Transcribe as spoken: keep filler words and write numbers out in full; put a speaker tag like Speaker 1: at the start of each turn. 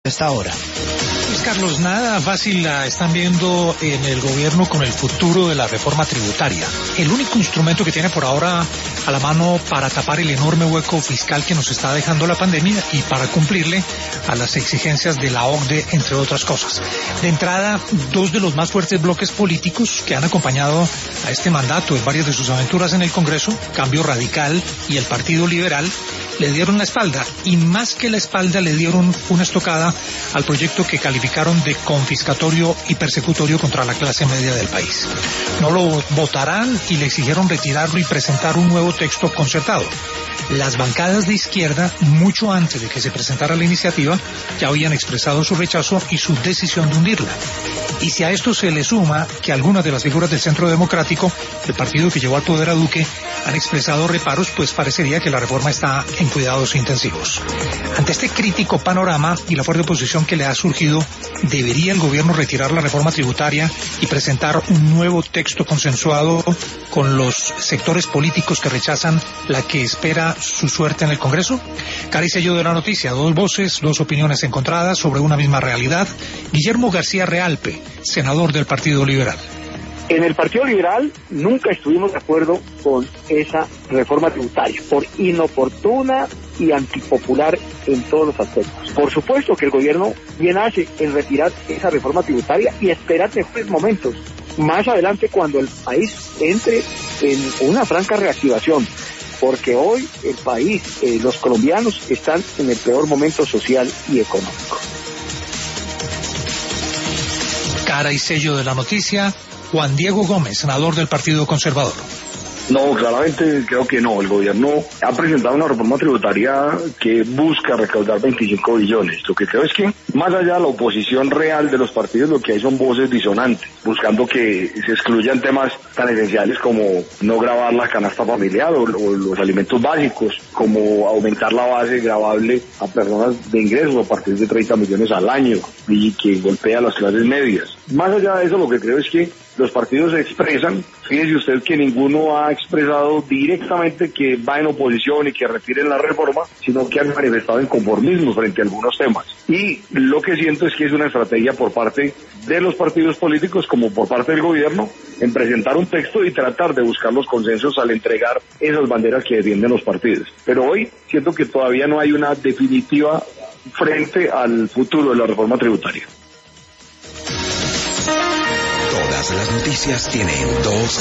Speaker 1: esta hora.
Speaker 2: Pues Carlos, nada fácil la están viendo en el gobierno con el futuro de la reforma tributaria. El único instrumento que tiene por ahora a la mano para tapar el enorme hueco fiscal que nos está dejando la pandemia y para cumplirle a las exigencias de la O C D E, entre otras cosas. De entrada, dos de los más fuertes bloques políticos que han acompañado a este mandato en varias de sus aventuras en el Congreso, Cambio Radical y el Partido Liberal, le dieron la espalda, y más que la espalda le dieron una estocada al proyecto que calificaron de confiscatorio y persecutorio contra la clase media del país. No lo votarán y le exigieron retirarlo y presentar un nuevo texto concertado. Las bancadas de izquierda, mucho antes de que se presentara la iniciativa, ya habían expresado su rechazo y su decisión de hundirla. Y si a esto se le suma que algunas de las figuras del Centro Democrático, el partido que llevó al poder a Duque, han expresado reparos, pues parecería que la reforma está en cuidados intensivos. Ante este crítico panorama y la fuerte oposición que le ha surgido, ¿debería el gobierno retirar la reforma tributaria y presentar un nuevo texto consensuado con los sectores políticos que rechazan la que espera su suerte en el Congreso? Cara y sello de la noticia, dos voces, dos opiniones encontradas sobre una misma realidad. Guillermo García Realpe, senador del Partido Liberal.
Speaker 3: En el Partido Liberal nunca estuvimos de acuerdo con esa reforma tributaria, por inoportuna y antipopular en todos los aspectos. Por supuesto que el gobierno bien hace en retirar esa reforma tributaria y esperar mejores momentos más adelante cuando el país entre en una franca reactivación, porque hoy el país, eh, los colombianos están en el peor momento social y económico.
Speaker 2: Cara y sello de la noticia, Juan Diego Gómez, senador del Partido Conservador.
Speaker 4: No, claramente creo que no. El gobierno ha presentado una reforma tributaria que busca recaudar veinticinco billones. Lo que creo es que, más allá de la oposición real de los partidos, lo que hay son voces disonantes, buscando que se excluyan temas tan esenciales como no gravar la canasta familiar o, o los alimentos básicos, como aumentar la base gravable a personas de ingresos a partir de treinta millones al año y que golpea a las clases medias. Más allá de eso, lo que creo es que los partidos se expresan. Fíjese usted que ninguno ha expresado directamente que va en oposición y que retiren la reforma, sino que han manifestado inconformismo frente a algunos temas. Y lo que siento es que es una estrategia por parte de los partidos políticos como por parte del gobierno en presentar un texto y tratar de buscar los consensos al entregar esas banderas que defienden los partidos. Pero hoy siento que todavía no hay una definitiva frente al futuro de la reforma tributaria.
Speaker 1: Todas las noticias tienen dos